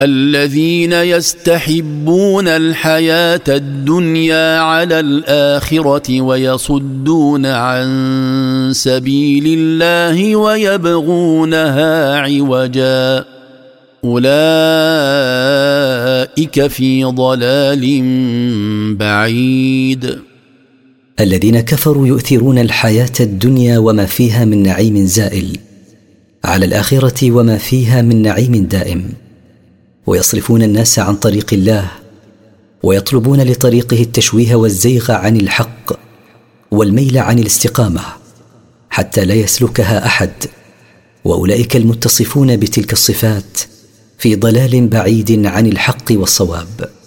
الذين يستحبون الحياة الدنيا على الآخرة ويصدون عن سبيل الله ويبغونها عوجا أولئك في ضلال بعيد. الذين كفروا يؤثرون الحياة الدنيا وما فيها من نعيم زائل على الآخرة وما فيها من نعيم دائم، ويصرفون الناس عن طريق الله ويطلبون لطريقه التشويه والزيغ عن الحق والميل عن الاستقامة حتى لا يسلكها أحد، وأولئك المتصفون بتلك الصفات في ضلال بعيد عن الحق والصواب.